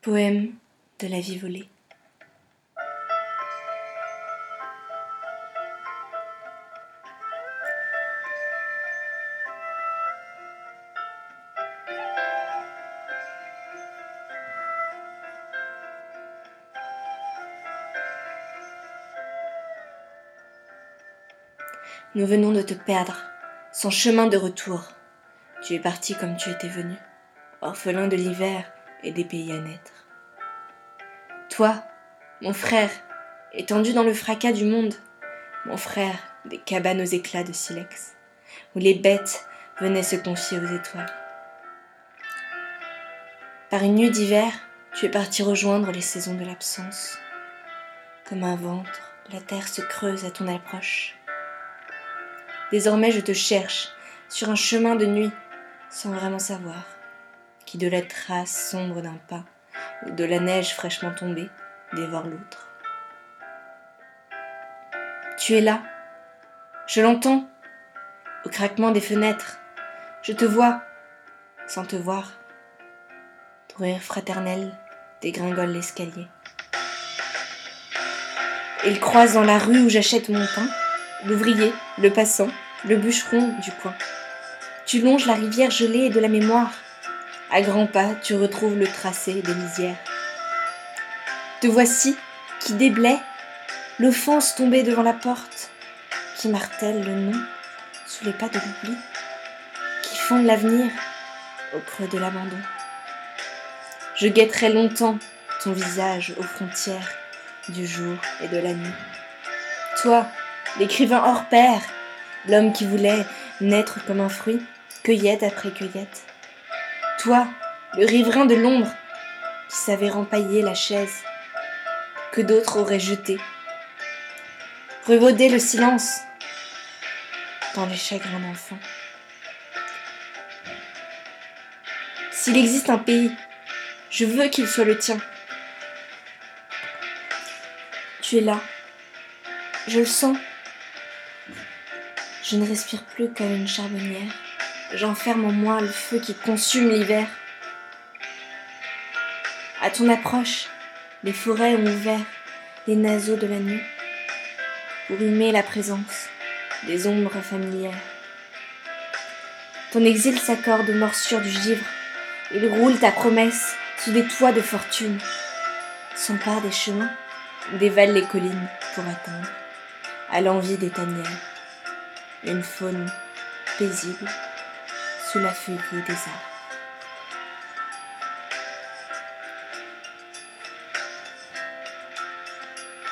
Poème de la vie volée. Nous venons de te perdre, sans chemin de retour. Tu es parti comme tu étais venu, orphelin de l'hiver et des pays à naître. Toi, mon frère, étendu dans le fracas du monde, mon frère des cabanes aux éclats de silex, où les bêtes venaient se confier aux étoiles. Par une nuit d'hiver, tu es parti rejoindre les saisons de l'absence. Comme un ventre, la terre se creuse à ton approche. Désormais je te cherche sur un chemin de nuit, sans vraiment savoir, qui de la trace sombre d'un pas ou de la neige fraîchement tombée dévore l'autre. Tu es là, je l'entends, au craquement des fenêtres, je te vois, sans te voir. Ton rire fraternel dégringole l'escalier. Il croise dans la rue où j'achète mon pain, l'ouvrier, le passant, le bûcheron du coin. Tu longes la rivière gelée de la mémoire. À grands pas, tu retrouves le tracé des lisières. Te voici, qui déblaie, l'offense tombée devant la porte, qui martèle le nom sous les pas de l'oubli, qui fonde l'avenir au creux de l'abandon. Je guetterai longtemps ton visage aux frontières du jour et de la nuit. Toi, l'écrivain hors pair, l'homme qui voulait naître comme un fruit, cueillette après cueillette. Toi, le riverain de l'ombre, qui savait rempailler la chaise que d'autres auraient jetée. Revauder le silence dans les chagrins d'enfants. S'il existe un pays, je veux qu'il soit le tien. Tu es là, je le sens. Je ne respire plus comme une charbonnière. J'enferme en moi le feu qui consume l'hiver. À ton approche, les forêts ont ouvert les naseaux de la nuit pour humer la présence des ombres familières. Ton exil s'accorde aux morsures du givre. Il roule ta promesse sous des toits de fortune, s'empare des chemins, dévale les collines pour atteindre, à l'envie des tanières, une faune paisible sous la feuillée des arbres.